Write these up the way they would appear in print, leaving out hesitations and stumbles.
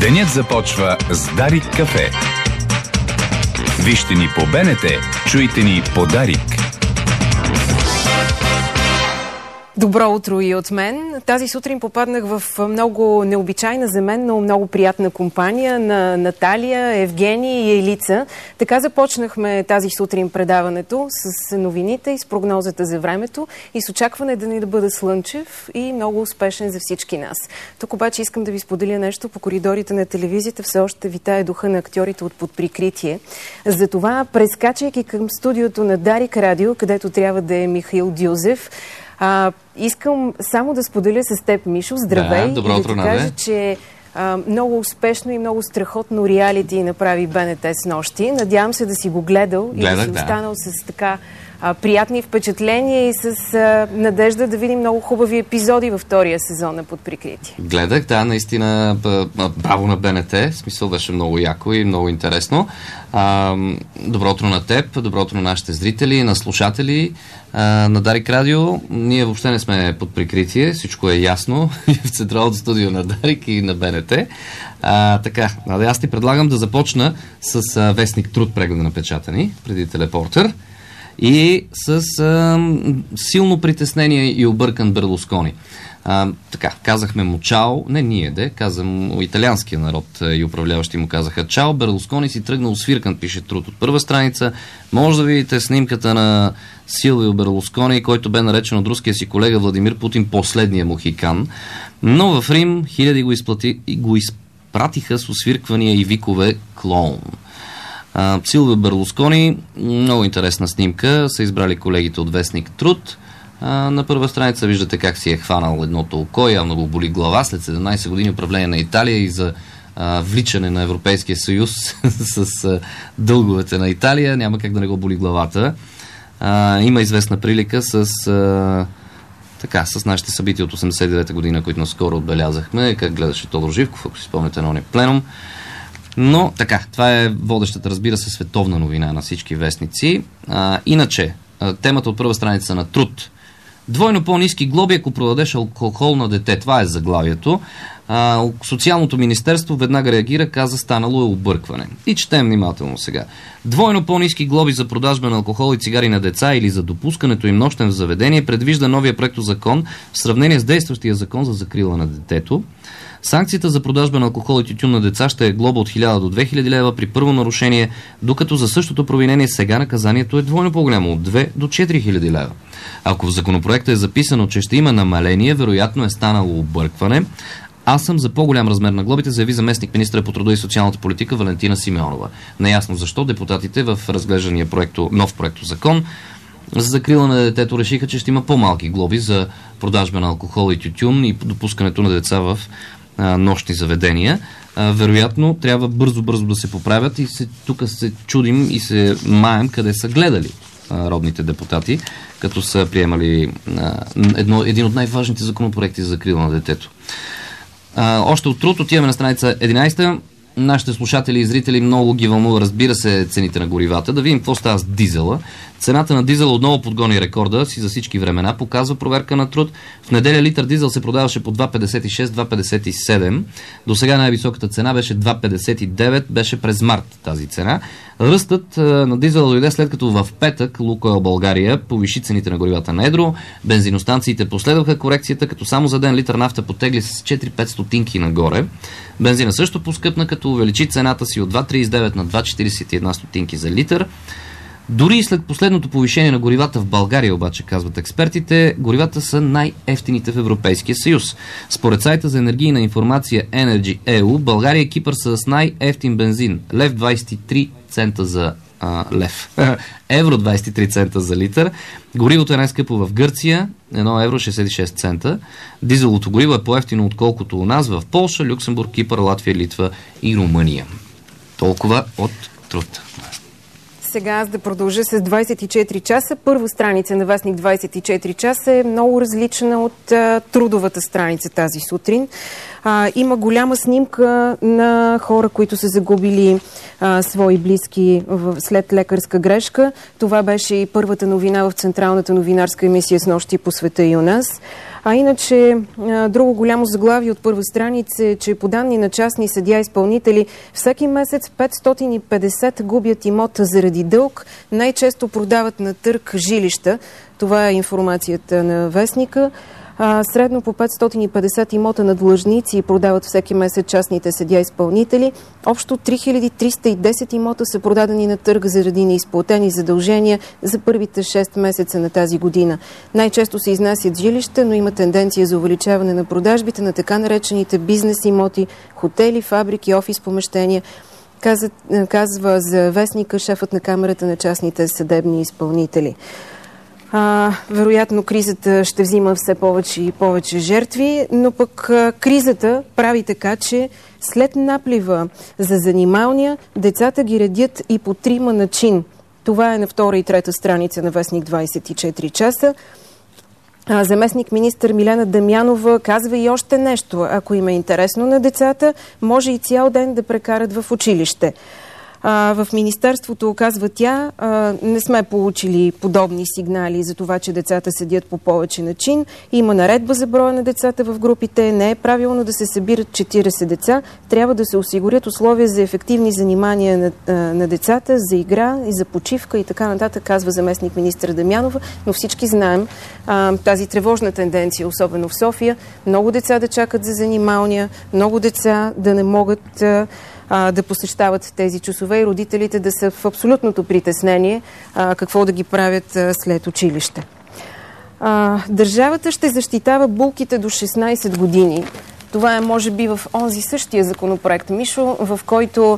Денят започва с Дарик кафе. Вижте ни по БНТ, чуйте ни по Дарик. Добро утро и от мен. Тази сутрин попаднах в много необичайна за мен, но много приятна компания на Наталия, Евгений и Елица. Така започнахме тази сутрин предаването с новините и с прогнозата за времето и с очакване да ни да бъде слънчев и много успешен за всички нас. Тук обаче искам да ви споделя нещо. По коридорите на телевизията все още витае духа на актьорите от под прикритие. Затова, прескачайки към студиото на Дарик Радио, където трябва да е Михаил Дюзев, искам само да споделя с теб, Мишо. Здравей! Да, добро утро, и да ти кажа, че много успешно и много страхотно реалити направи БНТ с нощи. Надявам се да си го гледал и да си останал с така приятни впечатления и с надежда да видим много хубави епизоди във втория сезон на Под прикритие. Гледах, да, наистина браво на БНТ. В смисъл беше много яко и много интересно. Добро утро на теб, добро утро на нашите зрители, на слушатели на Дарик Радио. Ние въобще не сме под прикритие, всичко е ясно и в централното студио на Дарик и на БНТ. Така, аз ти предлагам да започна с вестник Труд, прегледа на печатани, преди Телепортер. И с силно притеснение и объркан Берлускони. Така, казахме му чао, не ние, казвам италианския народ и управляващи му казаха чао, Берлускони си тръгнал свиркан, пише Труд от първа страница. Може да видите снимката на Силвио Берлускони, който бе наречен от руския си колега Владимир Путин последния мухикан. Но в Рим хиляди го изпратиха с освирквания и викове клоун. Силвио Берлускони, много интересна снимка, са избрали колегите от вестник Труд. На първа страница виждате как си е хванал едното око, явно го боли глава след 17 години управление на Италия и за вличане на Европейския съюз с дълговете на Италия. Няма как да не го боли главата. Има известна прилика с нашите събития от 89-та година, които наскоро отбелязахме, как гледаше Тодор Живков, ако си спомняте на ония пленум. Но така, това е водещата, разбира се, световна новина на всички вестници. Иначе, темата от първа страница на Труд. Двойно по-ниски глоби, ако продадеш алкохол на дете. Това е заглавието. Социалното министерство веднага реагира, каза, станало е объркване. И четем внимателно сега. Двойно по-ниски глоби за продажба на алкохол и цигари на деца или за допускането им нощен в заведение предвижда новия проектозакон в сравнение с действащия закон за закрила на детето. Санкцията за продажба на алкохол и тютюн на деца ще е глоба от 1000 до 2000 лева при първо нарушение, докато за същото провинение сега наказанието е двойно по-голямо от 2 до 4000 лева. Ако в законопроекта е записано, че ще има намаление, вероятно е станало объркване. Аз съм за по-голям размер на глобите, заяви заместник министра по труда и социалната политика Валентина Симеонова. Неясно защо депутатите в разглеждания нов проектозакон за закрила на детето решиха, че ще има по-малки глоби за продажба на алкохол и тютюн и допускането на деца в нощни заведения. Вероятно трябва бързо да се поправят и тук се чудим и се маем къде са гледали родните депутати, като са приемали един от най-важните законопроекти за закрила на детето. Още от Труд отиваме на страница 11. Нашите слушатели и зрители много ги вълнува, разбира се, цените на горивата. Да видим какво става с дизела. Цената на дизела отново подгони рекорда си за всички времена, показва проверка на Труд. В неделя литър дизел се продаваше по 2,56-2,57. До сега най-високата цена беше 2,59, беше през март тази цена. Ръстът на дизела дойде след като в петък Лукойл България повиши цените на горивата на едро. Бензиностанциите последваха корекцията, като само за ден литър нафта потегли с 4-5 стотинки нагоре. Бензина също поскъпна, като увеличи цената си от 2,39 на 2,41 стотинки за литър. Дори и след последното повишение на горивата в България, обаче, казват експертите, горивата са най-евтините в Европейския съюз. Според сайта за енергийна информация Energy EU, България и Кипър са с най-евтин бензин. Лев 23 цента за евро 23 цента за литър. Горивото е най-скъпо в Гърция, 1 евро 66 цента. Дизеловото гориво е по-евтино отколкото у нас в Полша, Люксембург, Кипър, Латвия, Литва и Румъния. Толкова от Труд. Сега аз да продължа с 24 часа. Първа страница на вестник 24 часа е много различна от трудовата страница тази сутрин. Има голяма снимка на хора, които са загубили свои близки след лекарска грешка. Това беше и първата новина в централната новинарска емисия с нощи по света и у нас. А иначе, друго голямо заглавие от първа страница е, че по данни на частни съдия-изпълнители всеки месец 550 губят имота заради дълг. Най-често продават на търг жилища. Това е информацията на Вестника. Средно по 550 имота на длъжници продават всеки месец частните съдия-изпълнители. Общо 3310 имота са продадени на търг заради неизплатени задължения за първите 6 месеца на тази година. Най-често се изнасят жилища, но има тенденция за увеличаване на продажбите на така наречените бизнес имоти, хотели, фабрики, офис помещения. Казва за Вестника шефът на Камерата на частните съдебни изпълнители. Вероятно кризата ще взима все повече и повече жертви, но пък кризата прави така, че след наплива за занималния, децата ги редят и по 3 на чин. Това е на 2 и 3 страница на Вестник 24 часа. Заместник министър Милена Дамянова казва и още нещо. Ако им е интересно на децата, може и цял ден да прекарат в училище. В Министерството, казва тя, не сме получили подобни сигнали за това, че децата седят по повече начин. Има наредба за броя на децата в групите. Не е правилно да се събират 40 деца. Трябва да се осигурят условия за ефективни занимания на децата, за игра и за почивка и така нататък, казва заместник министър Дамянова. Но всички знаем тази тревожна тенденция, особено в София. Много деца да чакат за занималния, много деца да не могат да посещават тези часове и родителите да са в абсолютното притеснение какво да ги правят след училище. Държавата ще защитава булките до 16 години. Това е, може би, в онзи същия законопроект, Мишо, в който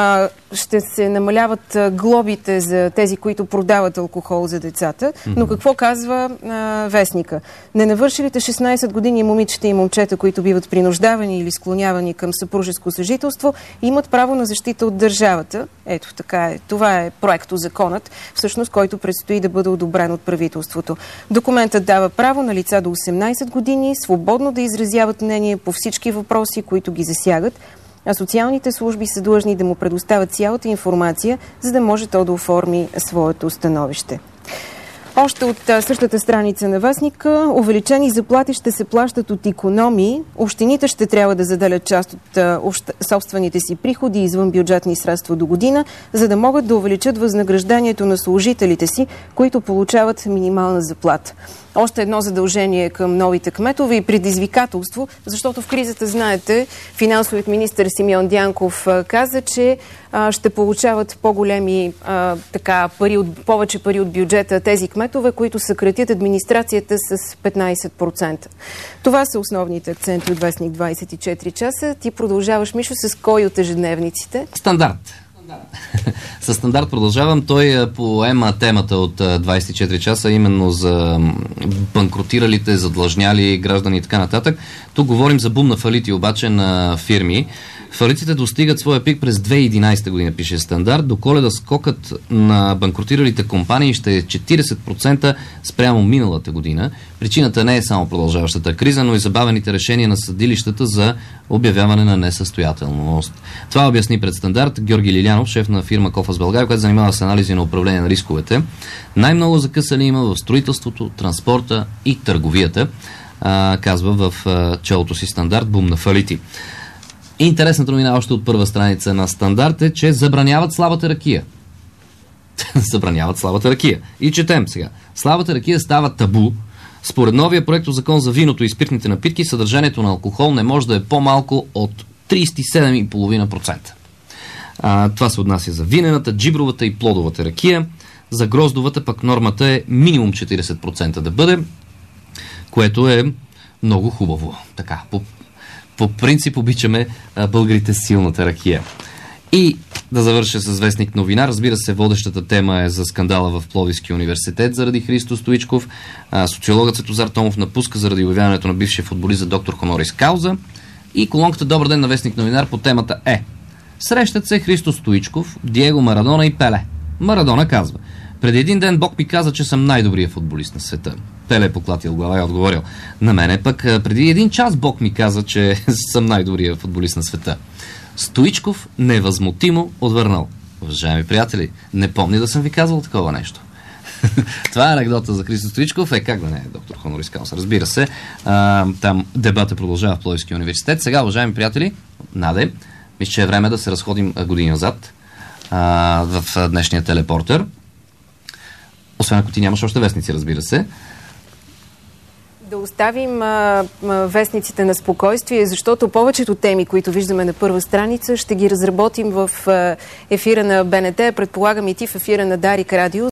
ще се намаляват глобите за тези, които продават алкохол за децата. Но какво казва Вестника? Ненавършилите 16 години момичета и момчета, които биват принуждавани или склонявани към съпружеско съжителство, имат право на защита от държавата. Ето така е. Това е проектозаконът, всъщност, който предстои да бъде одобрен от правителството. Документът дава право на лица до 18 години свободно да изразяват мнение по всички въпроси, които ги засягат, а социалните служби са длъжни да му предоставят цялата информация, за да може то да оформи своето становище. Още от същата страница на Вестника, увеличени заплати ще се плащат от икономии. Общините ще трябва да заделят част от собствените си приходи извън бюджетни средства до година, за да могат да увеличат възнаграждението на служителите си, които получават минимална заплата. Още едно задължение към новите кметове и предизвикателство, защото в кризата, знаете, финансовият министър Симеон Дянков каза, че ще получават по-големи повече пари от бюджета тези кметове, които съкратят администрацията с 15%. Това са основните акценти от Вестник 24 часа. Ти продължаваш, Мишо, с кой от ежедневниците? Стандарт. Със Стандарт продължавам. Той поема темата от 24 часа, именно за банкротиралите, задлъжняли граждани и така нататък. Тук говорим за бум на фалити обаче на фирми. Фалитите достигат своя пик през 2011 година, пише Стандарт. До Коледа скокът на банкротиралите компании ще е 40% спрямо миналата година. Причината не е само продължаващата криза, но и забавените решения на съдилищата за обявяване на несъстоятелност. Това обясни пред Стандарт Георги Лилянов, шеф на фирма Кофас България, която занимава с анализи на управление на рисковете. Най-много закъсали има в строителството, транспорта и търговията, казва в челото си Стандарт, бум на фалити. Интересната новина още от първа страница на Стандарт е, че забраняват слабата ракия. Забраняват слабата ракия. И четем сега. Слабата ракия става табу. Според новия проектозакон за виното и спиртните напитки, съдържанието на алкохол не може да е по-малко от 37,5%. Това се отнася за винената, джибровата и плодовата ракия. За гроздовата пък нормата е минимум 40% да бъде, което е много хубаво. Така, по принцип обичаме българите с силната ракия. И да завърша с Вестник новина. Разбира се, водещата тема е за скандала в Пловдивския университет заради Христо Стоичков. Социологът Светозар Томов напуска заради обявяването на бившия футболист за доктор Хонорис Кауза. И колонката Добър ден на Вестник новинар по темата е: срещат се Христо Стоичков, Диего Марадона и Пеле. Марадона казва: преди един ден Бог ми каза, че съм най-добрият футболист на света. Пеле е поклатил глава и е отговорил: на мене пък преди един час Бог ми каза, че съм най-добрият футболист на света. Стоичков невъзмутимо отвърнал: уважаеми приятели, не помня да съм ви казвал такова нещо. Това е анекдота за Христо Стоичков. Как да не е доктор Хонорис Кауза? Разбира се. Там дебата продължава в Пловдивския университет. Сега, уважаеми приятели, Наде, мисля, че е време да се разходим години назад в днешния телепортер. Освен ако ти нямаш още вестници, разбира се. Да оставим вестниците на спокойствие, защото повечето теми, които виждаме на първа страница, ще ги разработим в ефира на БНТ, предполагам и ти в ефира на Дарик Радио.